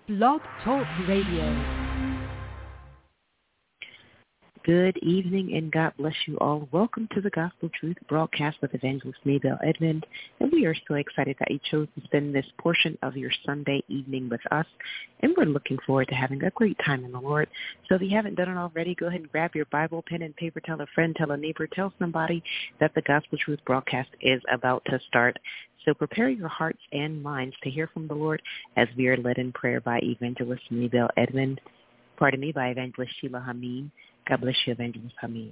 Blog Talk Radio. Good evening and God bless you all. Welcome to the Gospel Truth broadcast with Evangelist Maybelle Edmond. And we are so excited that you chose to spend this portion of your Sunday evening with us. And we're looking forward to having a great time in the Lord. So if you haven't done it already, go ahead and grab your Bible, pen, and paper. Tell a friend, tell a neighbor, tell somebody that the Gospel Truth broadcast is about to start. So prepare your hearts and minds to hear from the Lord as we are led in prayer by Evangelist Maybelle Edmond. Pardon me, by Evangelist Sheila Hameen. God bless you, Evangelist Hameen.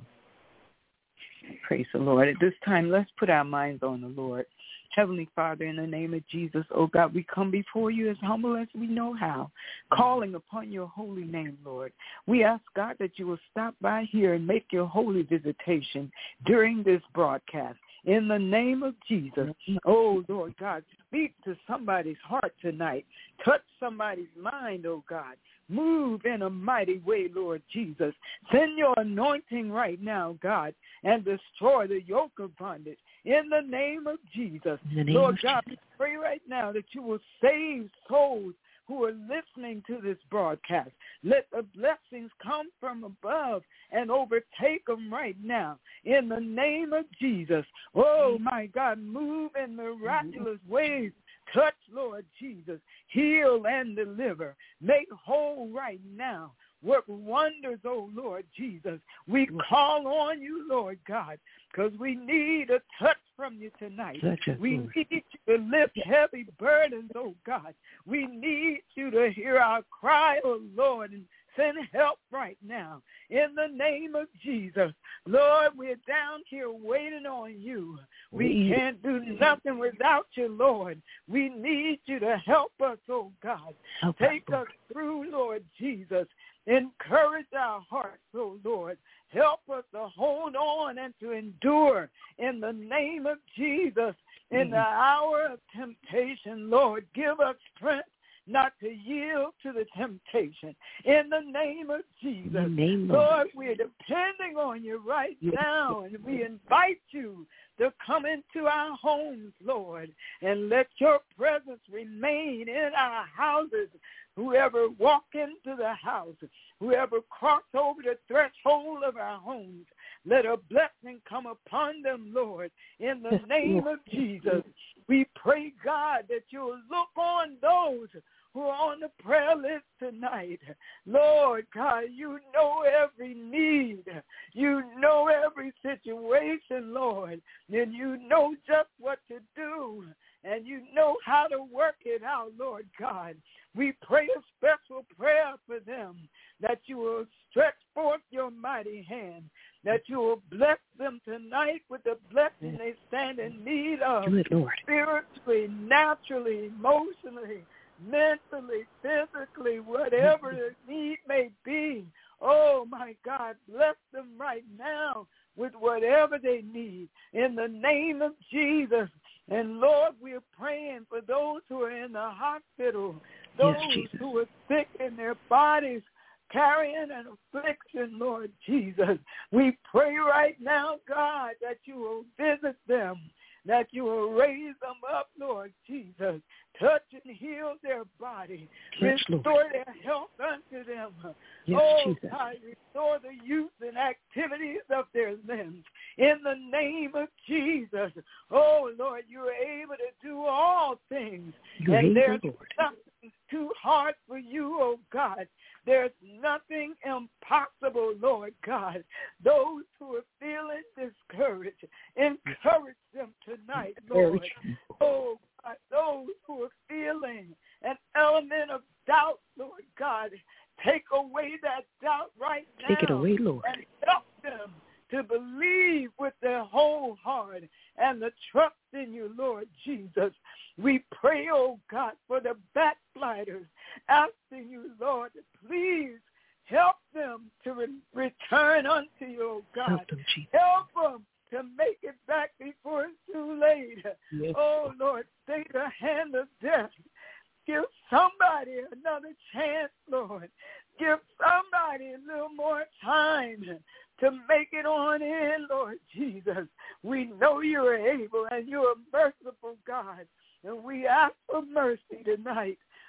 Praise the Lord. At this time, let's put our minds on the Lord. Heavenly Father, in the name of Jesus, oh God, we come before you as humble as we know how, calling upon your holy name, Lord. We ask, God, that you will stop by here and make your holy visitation during this broadcast. In the name of Jesus, oh, Lord God, speak to somebody's heart tonight. Touch somebody's mind, oh God. Move in a mighty way, Lord Jesus. Send your anointing right now, God, and destroy the yoke of bondage. In the name of Jesus, Lord God, we pray right now that you will save souls who are listening to this broadcast. Let the blessings come from above and overtake them right now. In the name of Jesus, oh, my God, move in miraculous ways. Touch, Lord Jesus. Heal and deliver. Make whole right now. Work wonders, oh Lord Jesus. We call on you, Lord God, because we need a touch from you tonight. We need you to lift heavy burdens, oh God. We need you to hear our cry, oh Lord, and send help right now. In the name of Jesus, Lord, we're down here waiting on you. We can't do nothing without you, Lord. We need you to help us, oh God. Take us through, Lord Jesus. Encourage our hearts, oh Lord. Help us to hold on and to endure in the name of Jesus. In the hour of temptation, Lord, give us strength not to yield to the temptation. In the name of Jesus, Lord, we're depending on you right now, and we invite you to come into our homes, Lord, and let your presence remain in our houses. Whoever walk into the house, whoever cross over the threshold of our homes, let a blessing come upon them, Lord, in the name of Jesus. We pray, God, that you'll look on those who are on the prayer list tonight. Lord God, you know every need. You know every situation, Lord. And you know just what to do. And you know how to work it out, Lord God. We pray a special prayer for them, that you will stretch forth your mighty hand, that you will bless them tonight with the blessing they stand in need of, spiritually, naturally, emotionally, mentally, physically, whatever the need may be. Oh, my God, bless them right now with whatever they need in the name of Jesus. And, Lord, we're praying for those who are in the hospital, those who are sick in their bodies, carrying an affliction, Lord Jesus. We pray right now, God, that you will visit them, that you will raise them up, Lord Jesus. Touch and heal their body. Restore their health unto them. God, restore the use and activities of their limbs. In the name of Jesus. Oh, Lord, you are able to do all things. And there's nothing too hard for you, oh God. There's nothing impossible, Lord God. Those who are feeling discouraged, encourage them tonight, Lord. Oh, God, those who are feeling an element of doubt, Lord God, take away that doubt right now. Take it away, Lord. And help them to believe with their whole heart and the trust in you, Lord Jesus. We pray, oh God, for the backsliders, asking you, Lord, to please help them to return unto you, oh God. Help them to make it back before it's too late. Oh, Lord, stay the hand of death. Give somebody another chance, Lord. Give somebody a little more time to make it on in, Lord Jesus. We know you are able and you're a merciful God. And we ask for mercy tonight.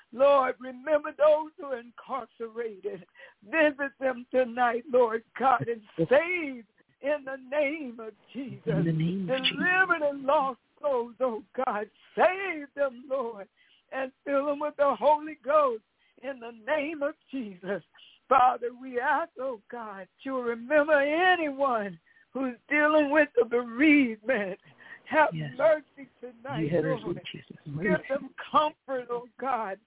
Lord, remember those who are incarcerated. Visit them tonight, Lord God, and save in the name of Jesus. In the name of Jesus. Delivered and lost souls, oh God. Save them, Lord, and fill them with the Holy Ghost in the name of Jesus. Father, we ask, oh God, you remember anyone who's dealing with the bereavement. Have mercy tonight, Lord. Give them comfort, oh God.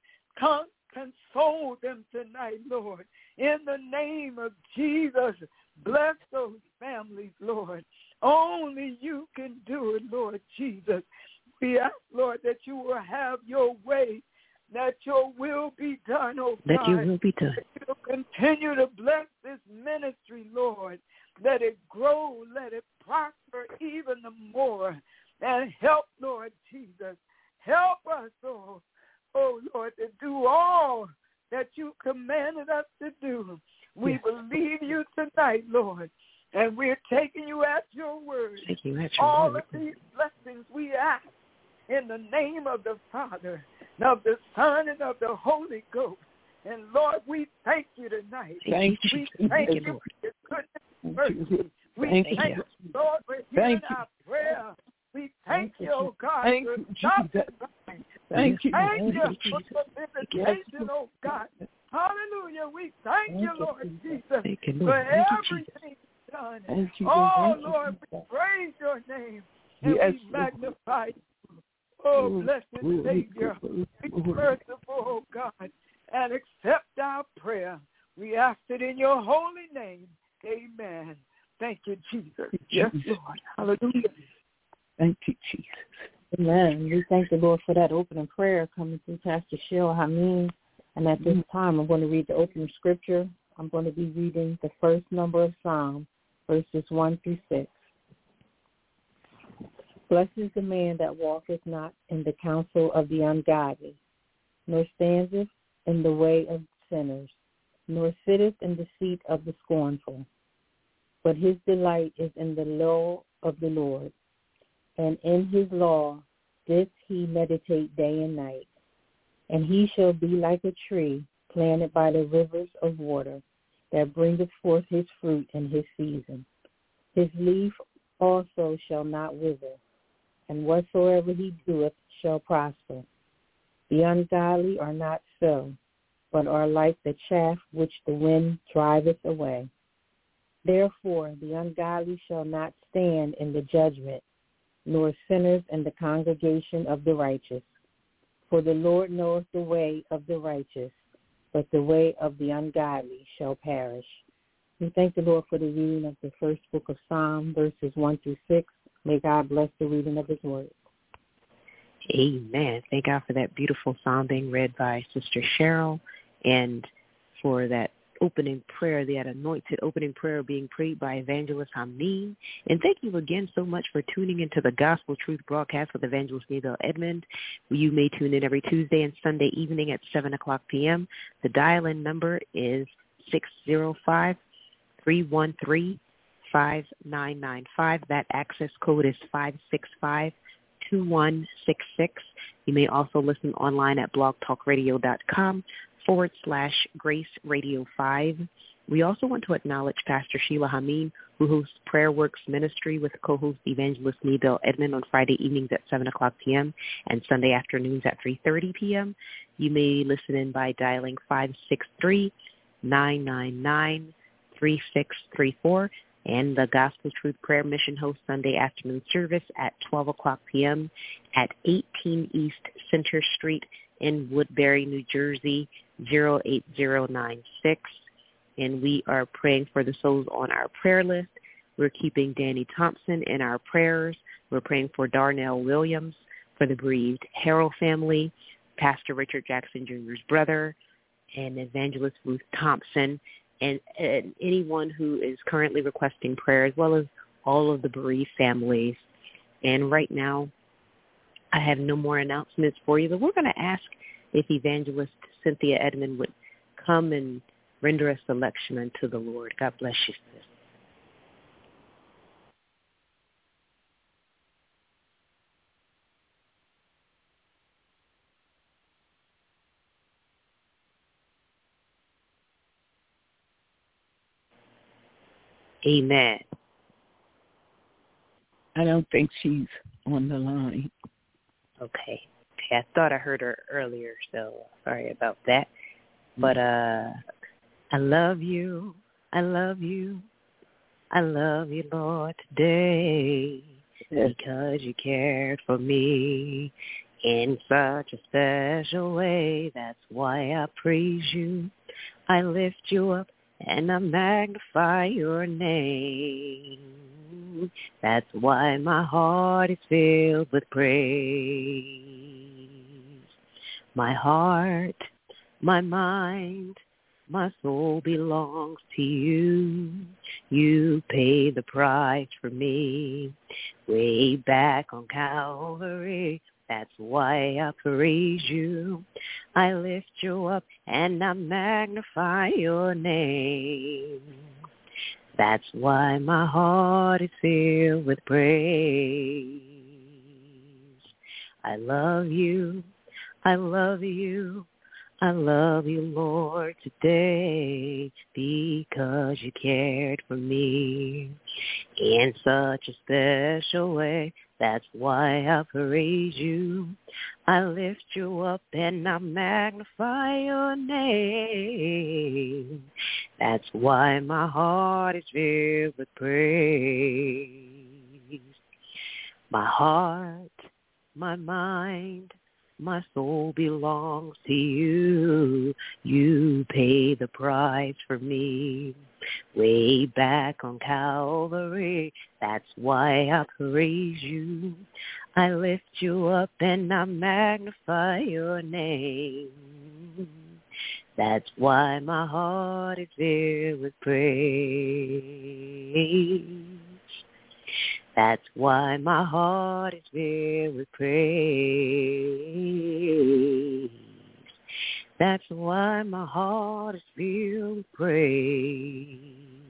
Console them tonight, Lord. In the name of Jesus, bless those families, Lord. Only you can do it, Lord Jesus. We ask, Lord, that you will have your way, that your will be done, oh God. That your will be done. That you'll continue to bless this ministry, Lord. Let it grow, let it prosper even the more. And help, Lord Jesus. Help us, oh Lord, to do all that you commanded us to do. We believe you tonight, Lord, and we're taking you at your word. All of these blessings we ask in the name of the Father, of the Son, and of the Holy Ghost. And Lord, we thank you tonight. Thank you. We thank you for your goodness and mercy. We thank you, Lord, for hearing our prayer. We thank you, oh God, for stopping by. Thank you. Thank you for the visitation, oh God. Hallelujah. We thank you, Lord Jesus, for everything done. Oh, Lord, we praise your name and we magnify you. Oh, blessed Savior, be merciful, oh God, and accept our prayer. We ask it in your holy name. Amen. Thank you, Jesus. Yes, Lord. Hallelujah. Thank you, Jesus. Amen. We thank the Lord for that opening prayer coming through Pastor Sheila Hameen. And at this time, I'm going to read the opening scripture. I'm going to be reading the first number of Psalm, verses 1 through 6. Blessed is the man that walketh not in the counsel of the ungodly, nor standeth in the way of sinners, nor sitteth in the seat of the scornful. But his delight is in the law of the Lord, and in his law doth he meditate day and night. And he shall be like a tree planted by the rivers of water, that bringeth forth his fruit in his season. His leaf also shall not wither, and whatsoever he doeth shall prosper. The ungodly are not so, but are like the chaff which the wind driveth away. Therefore the ungodly shall not stand in the judgment, nor sinners in the congregation of the righteous. For the Lord knoweth the way of the righteous, but the way of the ungodly shall perish. We thank the Lord for the reading of the first book of Psalm, verses 1 through 6. May God bless the reading of his word. Amen. Thank God for that beautiful psalm being read by Sister Cheryl, and for that opening prayer, that anointed opening prayer being prayed by Evangelist Hameen. And thank you again so much for tuning into the Gospel Truth broadcast with Evangelist Maybelle Edmond. You may tune in every Tuesday and Sunday evening at 7 o'clock p.m. The dial-in number is 605-313-5995. That access code is 565-2166. You may also listen online at blogtalkradio.com/Grace Radio 5. We also want to acknowledge Pastor Sheila Hameen, who hosts Prayer Works Ministry with co-host Evangelist Maybelle Edmond on Friday evenings at 7 o'clock p.m. and Sunday afternoons at 3:30 p.m. You may listen in by dialing 563-999-3634, and the Gospel Truth Prayer Mission hosts Sunday afternoon service at 12 o'clock p.m. at 18 East Center Street in Woodbury, New Jersey, 08096. And we are praying for the souls on our prayer list. We're keeping Danny Thompson in our prayers. We're praying for Darnell Williams, for the bereaved Harrell family, Pastor Richard Jackson Jr.'s brother, and Evangelist Ruth Thompson, and anyone who is currently requesting prayer, as well as all of the bereaved families. And right now, I have no more announcements for you, but we're going to ask if Evangelist Cynthia Edmond would come and render a selection unto the Lord. God bless you, sis. Amen. I don't think she's on the line. Okay. I thought I heard her earlier, so sorry about that. But I love you. I love you. I love you, Lord, today because you cared for me in such a special way. That's why I praise you. I lift you up and I magnify your name. That's why my heart is filled with praise. My heart, my mind, my soul belongs to you. You paid the price for me way back on Calvary. That's why I praise you. I lift you up and I magnify your name. That's why my heart is filled with praise. I love you. I love you. I love you, Lord, today because you cared for me in such a special way. That's why I praise you. I lift you up and I magnify your name. That's why my heart is filled with praise. My heart, my mind, my soul belongs to you. You pay the price for me way back on Calvary. That's why I praise you. I lift you up and I magnify your name. That's why my heart is filled with praise. That's why my heart is filled with praise. That's why my heart is filled with praise.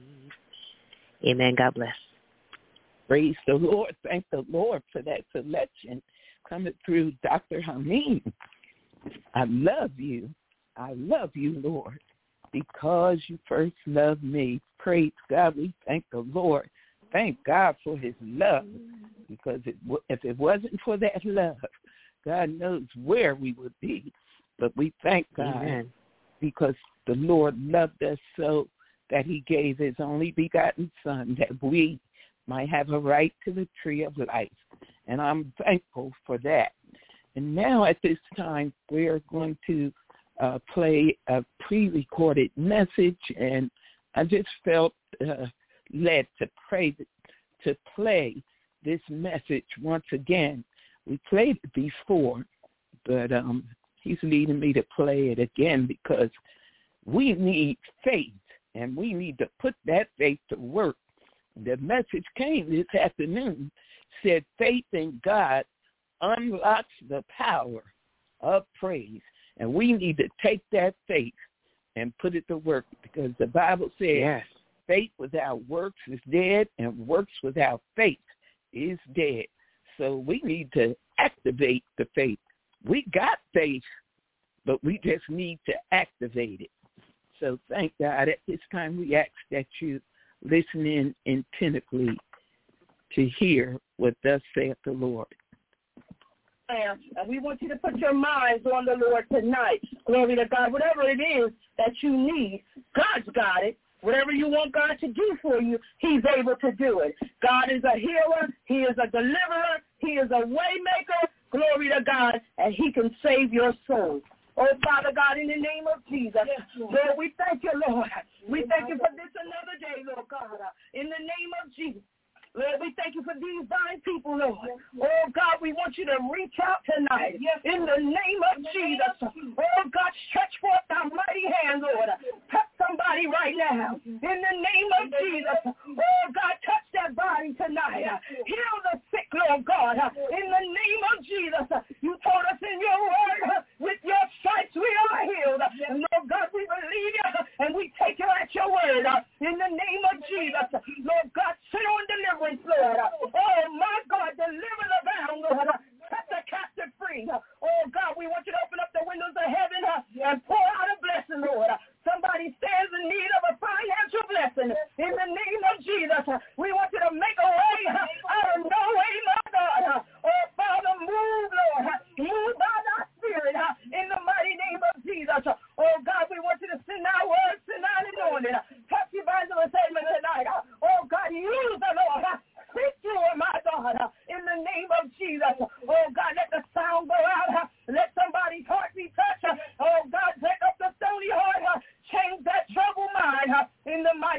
Amen. God bless. Praise the Lord. Thank the Lord for that selection coming through Dr. Hameen. I love you. I love you, Lord, because you first loved me. Praise God. We thank the Lord. Thank God for his love, because if it wasn't for that love, God knows where we would be. But we thank God. Amen. Because the Lord loved us so that he gave his only begotten Son that we might have a right to the tree of life. And I'm thankful for that. And now at this time, we're going to play a pre-recorded message, and I just felt led to play this message once again. We played it before, but he's leading me to play it again because we need faith, and we need to put that faith to work. The message came this afternoon, said faith in God unlocks the power of praise, and we need to take that faith and put it to work, because the Bible says, yes, faith without works is dead, and works without faith is dead. So we need to activate the faith. We got faith, but we just need to activate it. So thank God. At this time, we ask that you listen in attentively to hear what thus saith the Lord. And we want you to put your minds on the Lord tonight. Glory to God. Whatever it is that you need, God's got it. Whatever you want God to do for you, he's able to do it. God is a healer. He is a deliverer. He is a way maker. Glory to God. And he can save your soul. Oh, Father God, in the name of Jesus, Lord, we thank you, Lord. We thank you for this another day, Lord God. In the name of Jesus. Lord, we thank you for these thine people, Lord. Oh, God, we want you to reach out tonight. In the name of Jesus. Oh, God, stretch forth thy mighty hand, Lord. Touch somebody right now. In the name of Jesus. Oh, God, touch that body tonight. Heal the sick, Lord God. In the name of Jesus. You told us in your word, with your stripes we are healed. And, Lord God, we believe you, and we take you at your word. In the name of Jesus. Lord God, sit on deliverance, Lord. Oh, my God, deliver the bound, Lord. Set the captive free. Oh, God, we want you to open up the windows of heaven and pour out a blessing, Lord. Somebody stands in need of a financial blessing. In the name of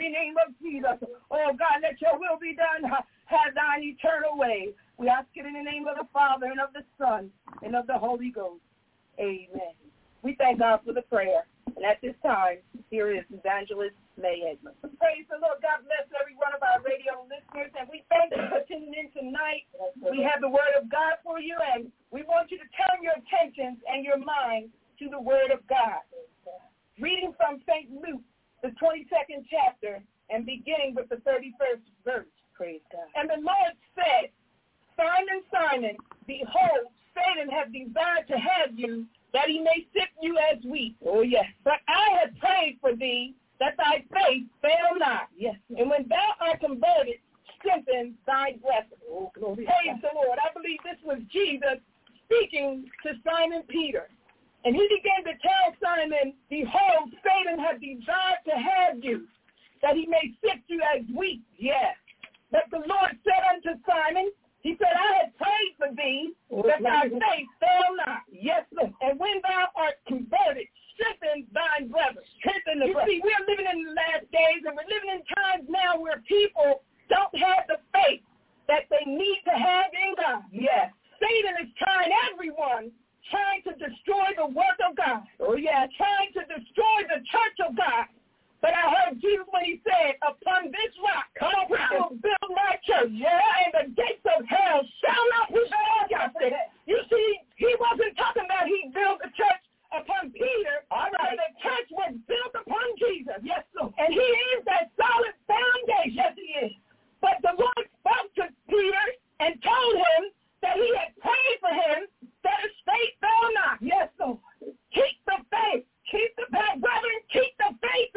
mighty name of Jesus. Oh, God, let your will be done. Have thine eternal way. We ask it in the name of the Father and of the Son and of the Holy Ghost. Amen. We thank God for the prayer. And at this time, here is Evangelist May Edmonds. Praise the Lord. God bless every one of our radio listeners. And we thank you for tuning in tonight. We have the Word of God for you, and we want you to turn your attentions and your mind to the Word of God. Reading from St. Luke, the 22nd chapter, and beginning with the 31st verse. Praise God. And the Lord said, Simon, Simon, behold, Satan hath desired to have you, that he may sift you as wheat. Oh, yes. But I have prayed for thee, that thy faith fail not. Yes. And when thou art converted, strengthen thy brethren. Oh, glory. Praise the Lord. I believe this was Jesus speaking to Simon Peter. And he began to tell Simon, behold, Satan hath desired to have you, that he may sift you as wheat. Yes. But the Lord said unto Simon, he said, I have prayed for thee, that thy faith fail not. Yes, Lord. And when thou art converted, strengthen thine brethren. Strengthen the brethren. You see, we're living in the last days, and we're living in times now where people don't have the faith that they need to have in God. Yes. Satan is trying to destroy the work of God. Oh, yeah, trying to destroy the church of God. But I heard Jesus when he said, upon this rock, I will build my church. Yeah, and the gates of hell shall not prevail against it. You see, he wasn't talking about he built the church upon Peter. All right. The church was built upon Jesus. Yes, Lord. And he is that solid foundation. Yes, he is. But the Lord spoke to Peter and told him that he had prayed for him that his faith fell not. Yes, Lord. Keep the faith. Keep the faith, brethren. Keep the faith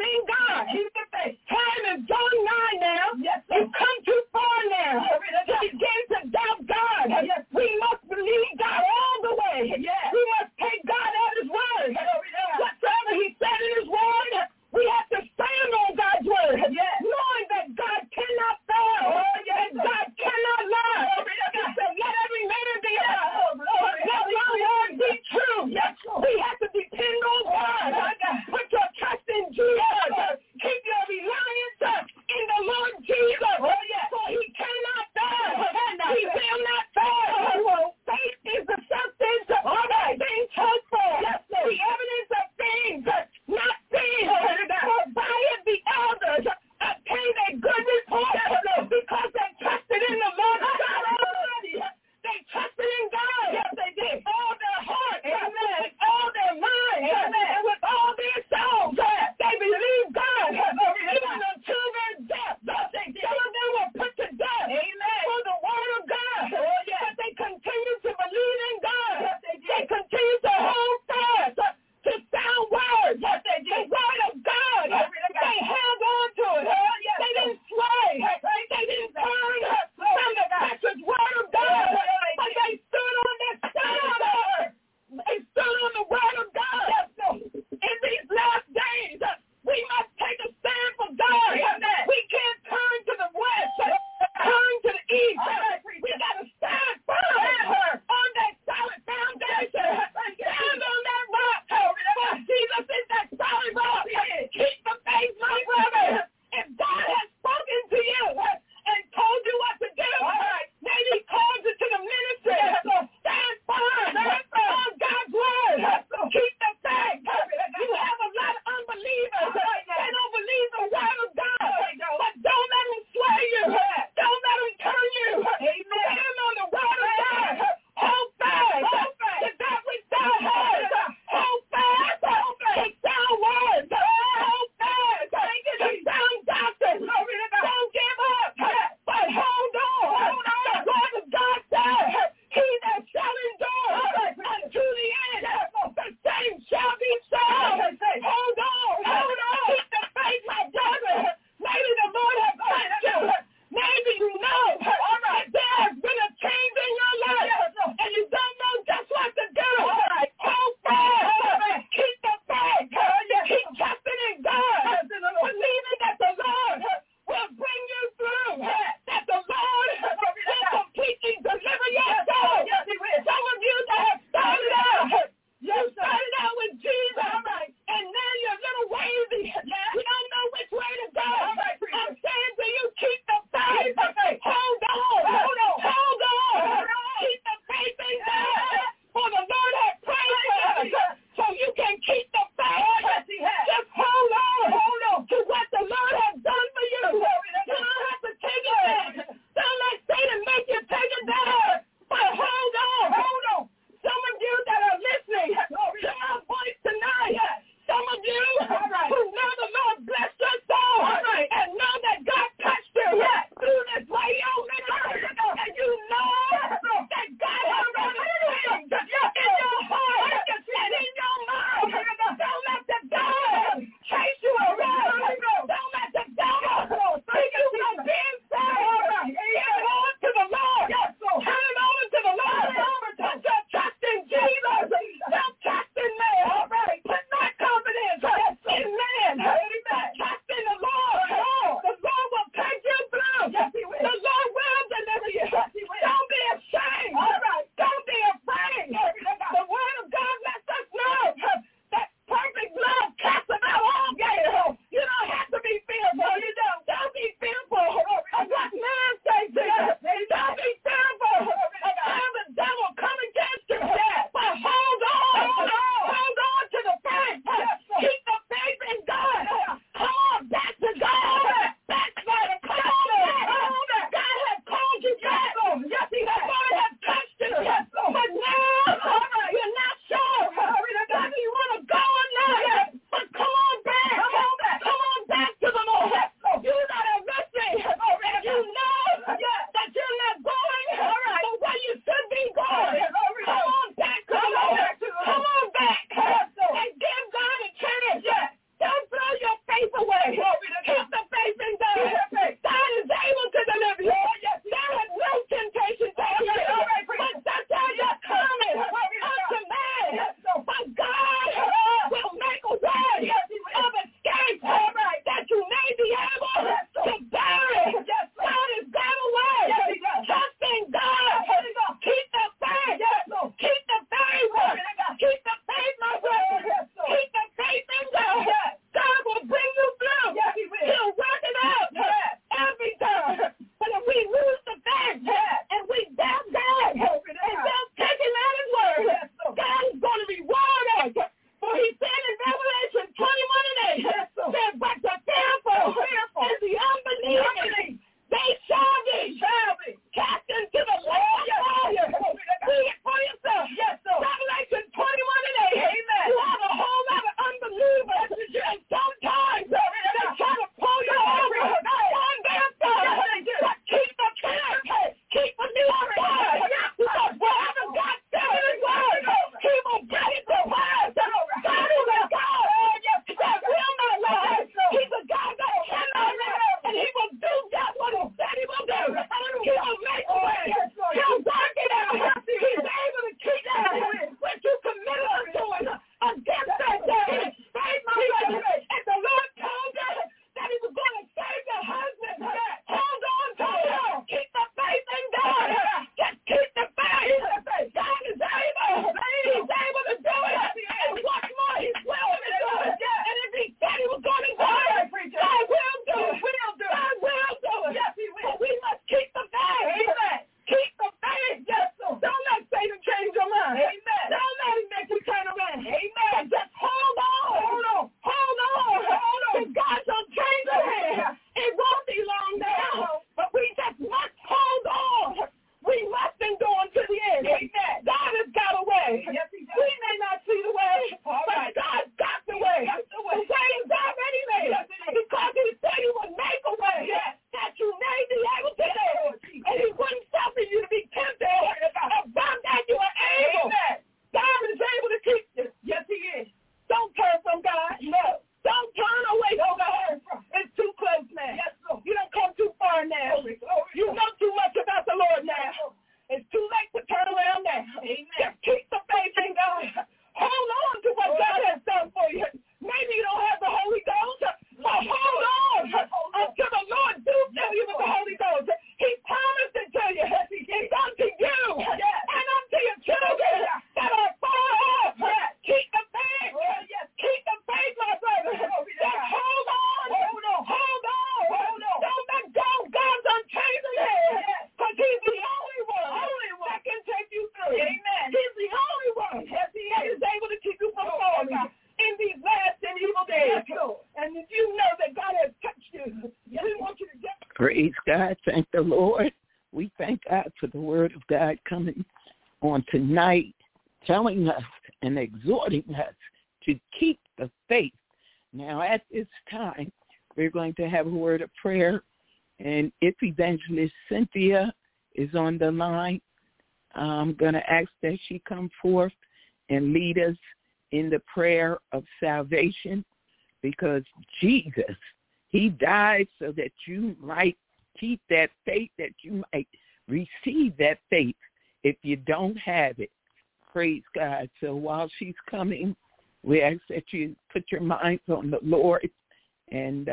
Yes, Lord. And if you know that God has touched you, we want you to get. Praise God. Thank the Lord. We thank God for the word of God coming on tonight, telling us and exhorting us to keep the faith. Now, at this time, we're going to have a word of prayer. And if Evangelist Cynthia is on the line, I'm going to ask that she come forth and lead us in the prayer of salvation, because Jesus, he died so that you might keep that faith, that you might receive that faith if you don't have it. Praise God. So while she's coming, we ask that you put your minds on the Lord and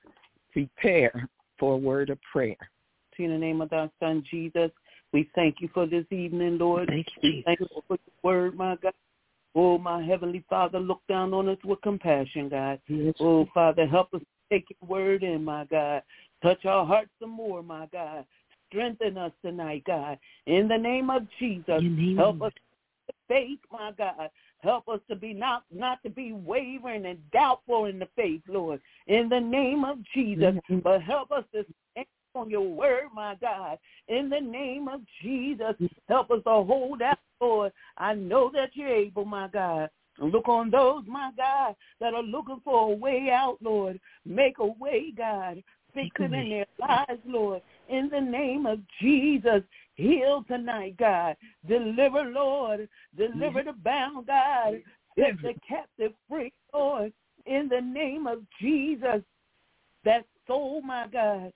prepare for a word of prayer. In the name of our Son, Jesus, we thank you for this evening, Lord. Thank you, Jesus. Thank you for your word, my God. Oh, my Heavenly Father, look down on us with compassion, God. Yes. Oh, Father, help us take your word in, my God. Touch our hearts some more, my God. Strengthen us tonight, God. In the name of Jesus, help us to faith, my God. Help us to be not to be wavering and doubtful in the faith, Lord. In the name of Jesus, but help us to stand on your word, my God. In the name of Jesus, help us to hold out, Lord. I know that you're able, my God. Look on those, my God, that are looking for a way out, Lord. Make a way, God. Fix it in their lives, Lord. In the name of Jesus, heal tonight, God. Deliver, Lord. Deliver the bound, God. Set the captive free, Lord. In the name of Jesus, that soul, my God,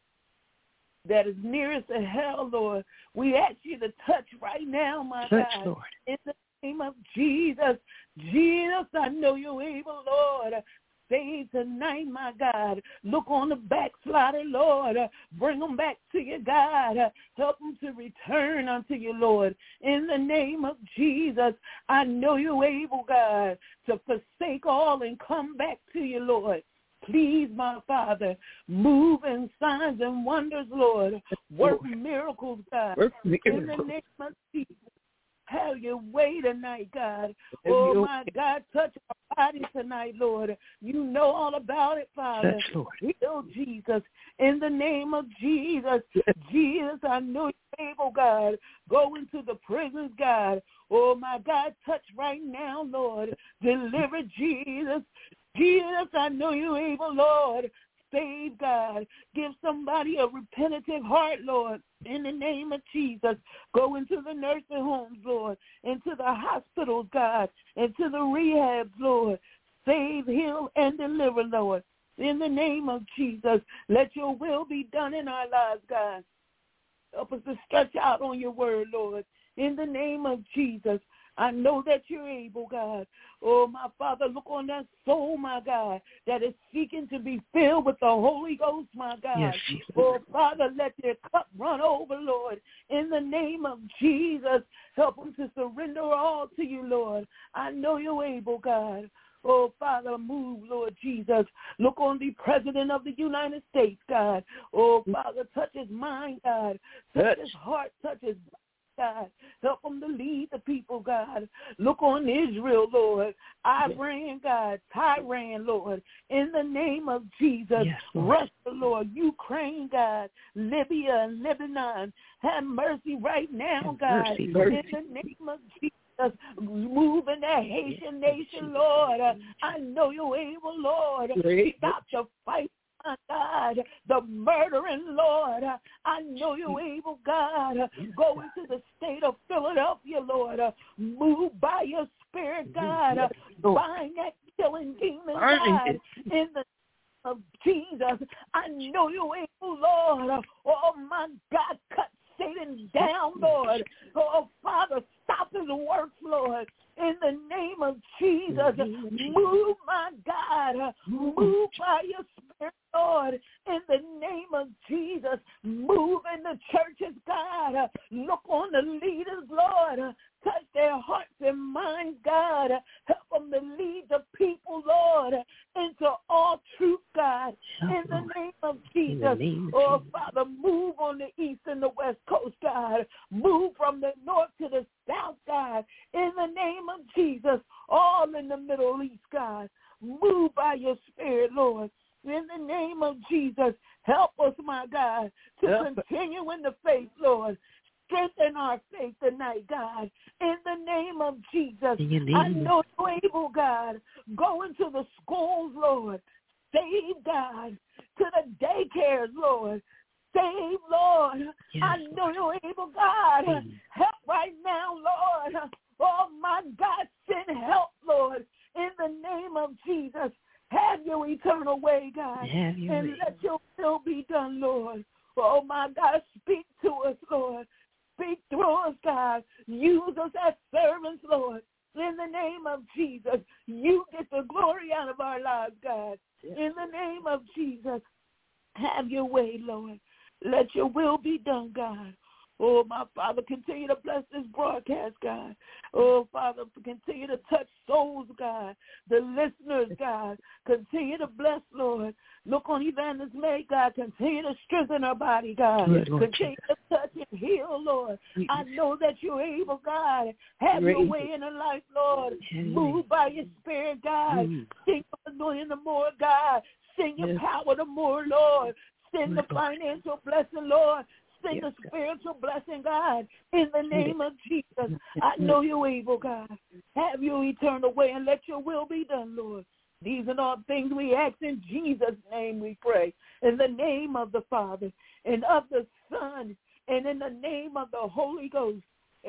that is nearest to hell, Lord, we ask you to touch right now, my God. Lord. In the name of Jesus. Jesus, I know you're able, Lord. Save tonight, my God. Look on the backslider, Lord. Bring them back to you, God. Help them to return unto you, Lord. In the name of Jesus, I know you're able, God, to forsake all and come back to you, Lord. Please, my Father, move in signs and wonders, Lord. Work miracles, God. In the name of Jesus. Have your way tonight, God. Oh, my God, touch our bodies tonight, Lord. You know all about it, Father. Heal, Jesus. In the name of Jesus. Jesus, I know you're able, God. Go into the prisons, God. Oh, my God, touch right now, Lord. Deliver, Jesus. Jesus, I know you're able, Lord. Save, God. Give somebody a repentant heart, Lord, in the name of Jesus. Go into the nursing homes, Lord, into the hospitals, God, into the rehabs, Lord. Save, heal, and deliver, Lord, in the name of Jesus. Let your will be done in our lives, God. Help us to stretch out on your word, Lord, in the name of Jesus. I know that you're able, God. Oh, my Father, look on that soul, my God, that is seeking to be filled with the Holy Ghost, my God. Yes, Jesus. Oh, Father, let their cup run over, Lord. In the name of Jesus, help them to surrender all to you, Lord. I know you're able, God. Oh, Father, move, Lord Jesus. Look on the President of the United States, God. Oh, Father, touch his mind, God. Touch his heart, touch his God. Help them to lead the people, God. Look on Israel, Lord. Iran, God. Tehran, Lord. In the name of Jesus. Yes, Russia, Lord. Ukraine, God. Libya and Lebanon. Have mercy right now, God. In the name of Jesus. Move in that Haitian nation, Lord. I know you're able, Lord. Stop the fight. My God, the murdering, Lord, I know you're able, God. Go into the state of Philadelphia, Lord. Move by your spirit, God. Bind that killing demon, God. In the name of Jesus, I know you're able, Lord. Oh, my God, cut Satan down, Lord. Oh, Father, stop his works, Lord. In the name of Jesus, move, my God. Move by your spirit, Lord. In the name of Jesus, move in the churches, God. Look on the leaders, Lord. Touch their hearts and minds, God. Help them to lead the people, Lord, into all truth, God. In the name of Jesus. Oh, Father, move on the east and the west coast, God. Move from the north to the south, God. In the name of Jesus. All in the Middle East, God. Move by your Spirit, Lord. In the name of Jesus, help us, my God, to continue in the faith, Lord. Strengthen our faith tonight, God. In the name of Jesus, I know you're able, God. Go into the schools, Lord. Save, God, to the daycares, Lord. Save, Lord. Yes, I know you're able, God. Help right now, Lord. Oh, my God, send help, Lord. In the name of Jesus, have your eternal way, God. And let your will be done, Lord. Oh, my God, speak to us, Lord. Speak through us, God. Use us as servants, Lord. In the name of Jesus, you get the glory out of our lives, God. In the name of Jesus, have your way, Lord. Let your will be done, God. Oh, my Father, continue to bless this broadcast, God. Oh, Father, continue to touch souls, God. The listeners, God. Continue to bless, Lord. Look on Evangelist May, God. Continue to strengthen her body, God. Continue to touch and heal, Lord. I know that you're able, God. Have your way in her life, Lord. Move by your Spirit, God. Sing your anointing the more, God. Sing your power the more, Lord. Send the financial blessing, Lord. Send the spiritual blessing, God, in the name of Jesus. I know you're able, God. Have your eternal way and let your will be done, Lord. These are all things we ask in Jesus' name we pray. In the name of the Father and of the Son and in the name of the Holy Ghost.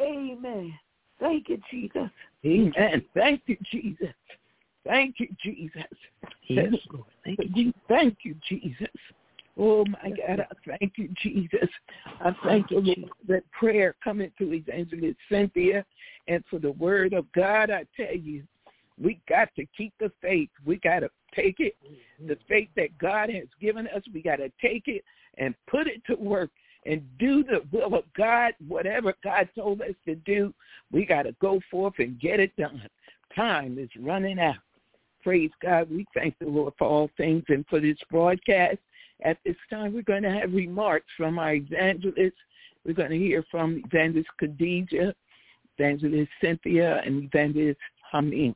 Amen. Thank you, Jesus. Amen. Thank you, Jesus. Thank you, Jesus. Yes, Lord. Thank you, Jesus. Oh, my God, I thank you, Jesus. I thank you, Lord, for that prayer coming to Evangelist Cynthia and for the word of God. I tell you, we got to keep the faith. We got to take it, the faith that God has given us. We got to take it and put it to work and do the will of God. Whatever God told us to do, we got to go forth and get it done. Time is running out. Praise God. We thank the Lord for all things and for this broadcast. At this time, we're going to have remarks from our evangelists. We're going to hear from Evangelist Khadijah, Evangelist Cynthia, and Evangelist Hameen.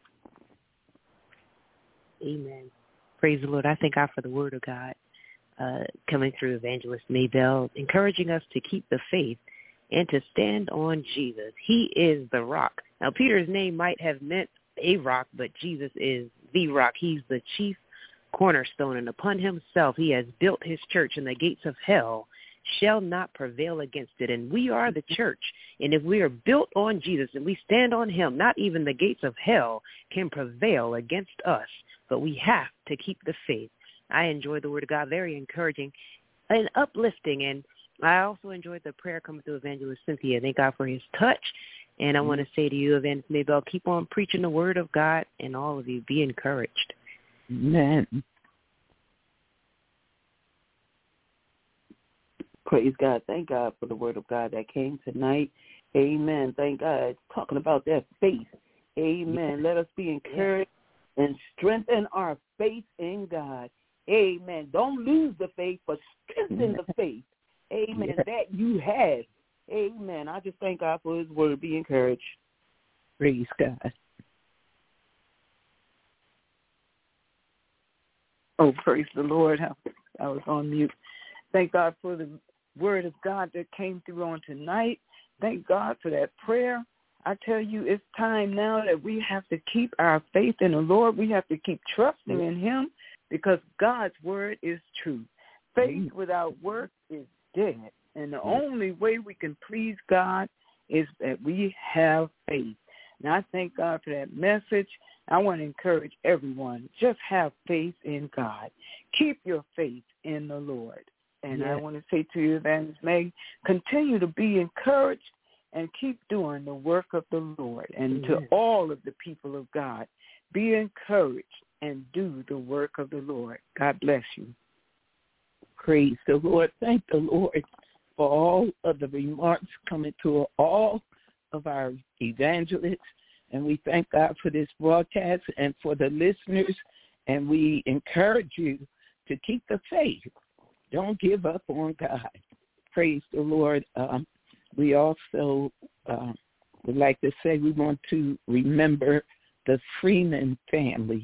Amen. Praise the Lord. I thank God for the word of God coming through Evangelist Maybell, encouraging us to keep the faith and to stand on Jesus. He is the rock. Now, Peter's name might have meant a rock, but Jesus is the rock. He's the chief cornerstone, and upon himself he has built his church, and the gates of hell shall not prevail against it. And we are the church, and if we are built on Jesus and we stand on him, not even the gates of hell can prevail against us, but we have to keep the faith. I enjoyed the word of God, very encouraging and uplifting, and I also enjoyed the prayer coming through Evangelist Cynthia. Thank God for his touch, and I want to say to you, Evangelist Maybell, keep on preaching the word of God, and all of you be encouraged. Amen. Praise God. Thank God for the word of God that came tonight. Amen. Thank God. Talking about that faith. Amen. Let us be encouraged and strengthen our faith in God. Amen. Don't lose the faith, but strengthen the faith. Amen. That you have. Amen. I just thank God for his word. Be encouraged. Praise God. Oh, praise the Lord. I was on mute. Thank God for the word of God that came through on tonight. Thank God for that prayer. I tell you, it's time now that we have to keep our faith in the Lord. We have to keep trusting in him because God's word is true. Faith without work is dead. And the only way we can please God is that we have faith. And I thank God for that message. I want to encourage everyone, just have faith in God. Keep your faith in the Lord. And I want to say to you, Evangelist May, continue to be encouraged and keep doing the work of the Lord. And to all of the people of God, be encouraged and do the work of the Lord. God bless you. Praise the Lord. Thank the Lord for all of the remarks coming to all of our evangelists. And we thank God for this broadcast and for the listeners. And we encourage you to keep the faith. Don't give up on God. Praise the Lord. We also would like to say we want to remember the Freeman family.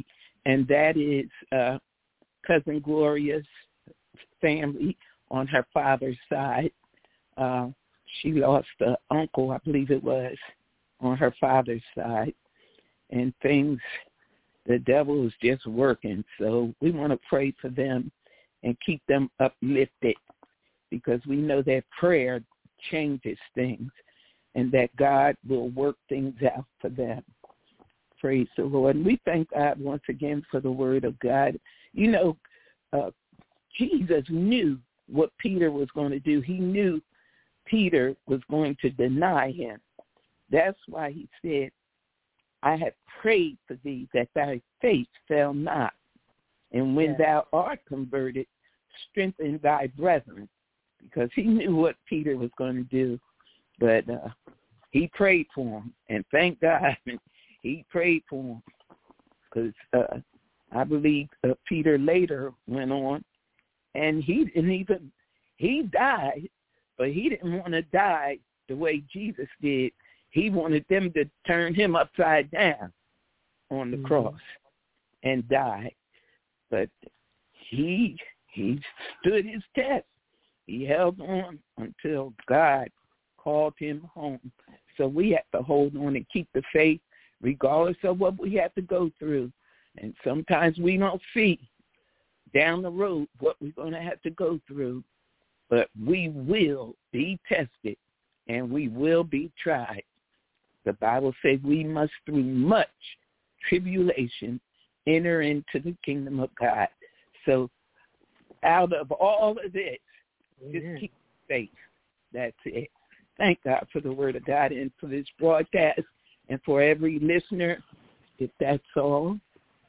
and that is Cousin Gloria's family on her father's side. She lost an uncle, I believe it was, on her father's side. And things, the devil is just working. So we want to pray for them and keep them uplifted, because we know that prayer changes things and that God will work things out for them. Praise the Lord. And we thank God once again for the word of God. You know, Jesus knew what Peter was going to do. He knew Peter was going to deny him. That's why he said, I have prayed for thee that thy faith fail not. And when thou art converted, strengthen thy brethren. Because he knew what Peter was going to do. But he prayed for him. And thank God he prayed for him. Because I believe Peter later went on, and he died, but he didn't want to die the way Jesus did. He wanted them to turn him upside down on the cross and die. But he stood his test. He held on until God called him home. So we have to hold on and keep the faith regardless of what we have to go through. And sometimes we don't see down the road what we're going to have to go through, but we will be tested and we will be tried. The Bible says we must, through much tribulation, enter into the kingdom of God. So out of all of this, just keep faith. That's it. Thank God for the word of God and for this broadcast and for every listener, if that's all.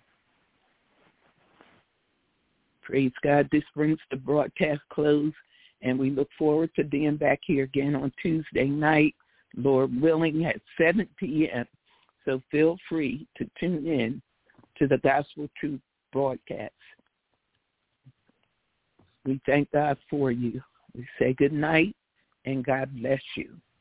Praise God. This brings the broadcast close, and we look forward to being back here again on Tuesday night, Lord willing, at 7 p.m. So feel free to tune in to the Gospel Truth broadcast. We thank God for you. We say good night, and God bless you.